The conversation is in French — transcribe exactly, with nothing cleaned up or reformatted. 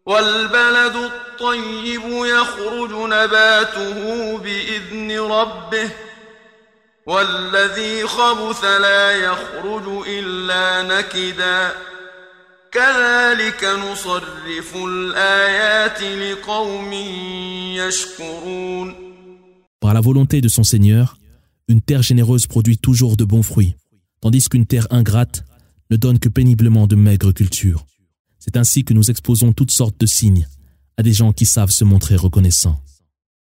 والبلد الطيب يخرج نباته بإذن ربه والذي خبث لا يخرج إلا نكدا كذلك نصرف الآيات لقوم يشكرون. Par la volonté de son Seigneur, une terre généreuse produit toujours de bons fruits, tandis qu'une terre ingrate ne donne que péniblement de maigres cultures. C'est ainsi que nous exposons toutes sortes de signes à des gens qui savent se montrer reconnaissants.